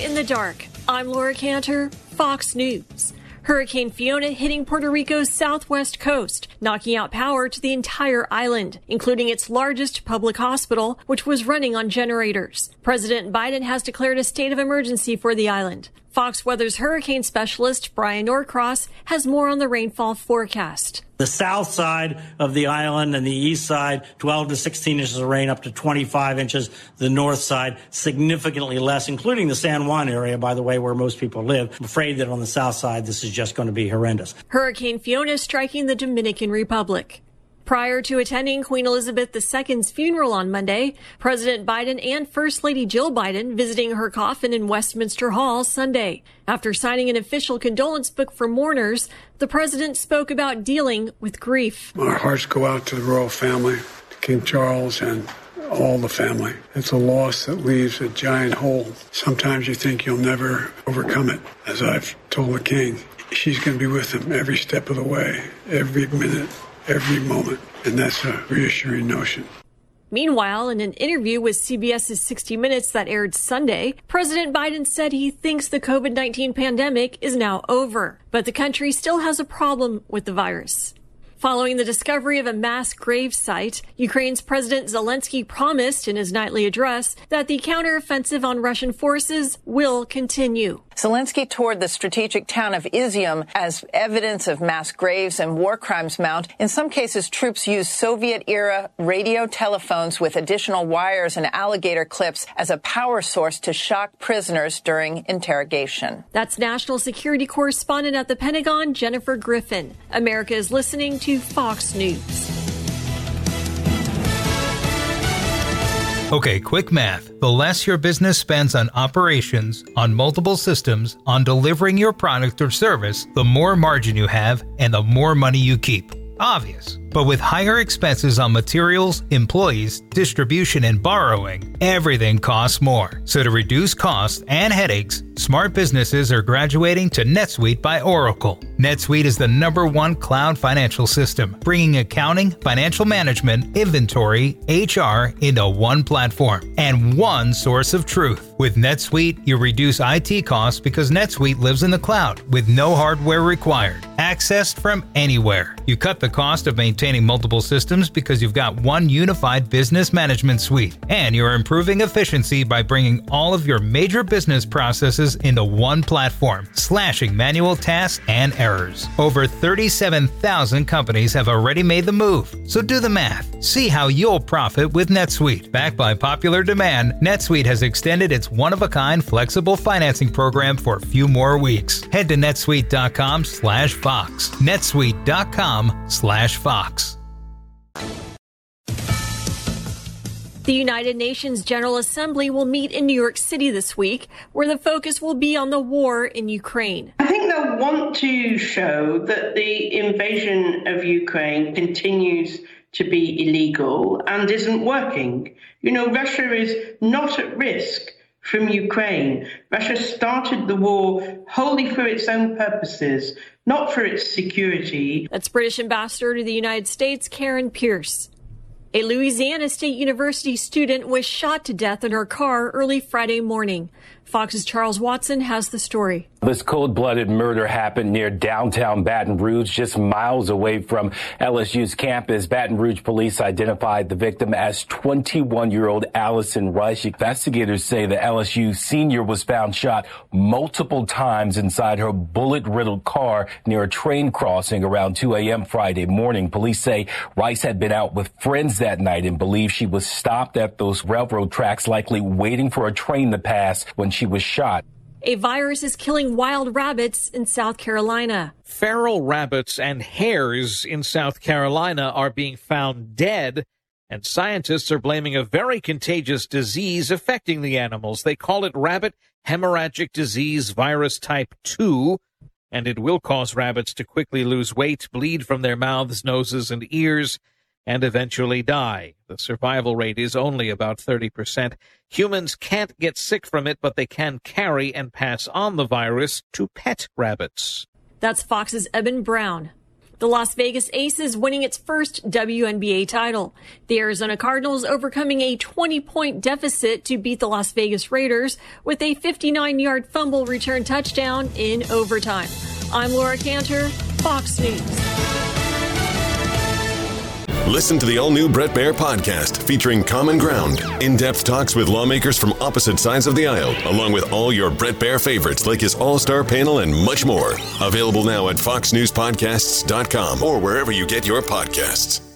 in the dark. I'm Laura Cantor, Fox News. Hurricane Fiona hitting Puerto Rico's southwest coast, knocking out power to the entire island, including its largest public hospital, which was running on generators. President Biden has declared a state of emergency for the island. Fox Weather's hurricane specialist, Brian Norcross, has more on the rainfall forecast. The south side of the island and the east side, 12 to 16 inches of rain, up to 25 inches. The north side, significantly less, including the San Juan area, by the way, where most people live. I'm afraid that on the south side, this is just going to be horrendous. Hurricane Fiona striking the Dominican Republic. Prior to attending Queen Elizabeth II's funeral on Monday, President Biden and First Lady Jill Biden visiting her coffin in Westminster Hall Sunday. After signing an official condolence book for mourners, the president spoke about dealing with grief. Our hearts go out to the royal family, to King Charles and all the family. It's a loss that leaves a giant hole. Sometimes you think you'll never overcome it. As I've told the king, she's going to be with him every step of the way, every minute, every moment, and that's a reassuring notion. Meanwhile, in an interview with CBS's 60 Minutes that aired Sunday, President Biden said he thinks the COVID-19 pandemic is now over, but the country still has a problem with the virus. Following the discovery of a mass grave site, Ukraine's President Zelensky promised in his nightly address that the counteroffensive on Russian forces will continue. Zelensky toured the strategic town of Izium as evidence of mass graves and war crimes mount. In some cases, troops used Soviet-era radio telephones with additional wires and alligator clips as a power source to shock prisoners during interrogation. That's National Security Correspondent at the Pentagon, Jennifer Griffin. America is listening to Fox News. Okay, quick math. The less your business spends on operations, on multiple systems, on delivering your product or service, the more margin you have and the more money you keep. Obvious. But with higher expenses on materials, employees, distribution, and borrowing, everything costs more. So to reduce costs and headaches, smart businesses are graduating to NetSuite by Oracle. NetSuite is the #1 cloud financial system, bringing accounting, financial management, inventory, HR into one platform and one source of truth. With NetSuite, you reduce IT costs because NetSuite lives in the cloud with no hardware required, accessed from anywhere. You cut the cost of maintaining multiple systems because you've got one unified business management suite, and you're improving efficiency by bringing all of your major business processes into one platform, slashing manual tasks and errors. Over 37,000 companies have already made the move, so do the math. See how you'll profit with NetSuite. Backed by popular demand, NetSuite has extended its one-of-a-kind flexible financing program for a few more weeks. Head to netsuite.com/Fox. netsuite.com/Fox. The United Nations General Assembly will meet in New York City this week, where the focus will be on the war in Ukraine. I think they'll want to show that the invasion of Ukraine continues to be illegal and isn't working. You know, Russia is not at risk from Ukraine. Russia started the war wholly for its own purposes, not for its security. That's British Ambassador to the United States, Karen Pierce. A Louisiana State University student was shot to death in her car early Friday morning. Fox's Charles Watson has the story. This cold-blooded murder happened near downtown Baton Rouge, just miles away from LSU's campus. Baton Rouge police identified the victim as 21-year-old Allison Rush. Investigators say the LSU senior was found shot multiple times inside her bullet-riddled car near a train crossing around 2 a.m. Friday morning. Police say Rice had been out with friends that night and believe she was stopped at those railroad tracks, likely waiting for a train to pass when she was shot. A virus is killing wild rabbits in South Carolina. Feral rabbits and hares in South Carolina are being found dead, and scientists are blaming a very contagious disease affecting the animals. They call it rabbit hemorrhagic disease virus type 2, and it will cause rabbits to quickly lose weight, bleed from their mouths, noses, and ears, and eventually die. The survival rate is only about 30%. Humans can't get sick from it, but they can carry and pass on the virus to pet rabbits. That's Fox's Eben Brown. The Las Vegas Aces winning its first WNBA title. The Arizona Cardinals overcoming a 20-point deficit to beat the Las Vegas Raiders with a 59-yard fumble return touchdown in overtime. I'm Laura Cantor, Fox News. Listen to the all-new Bret Baier podcast featuring Common Ground, in-depth talks with lawmakers from opposite sides of the aisle, along with all your Bret Baier favorites like his all-star panel and much more. Available now at foxnewspodcasts.com or wherever you get your podcasts.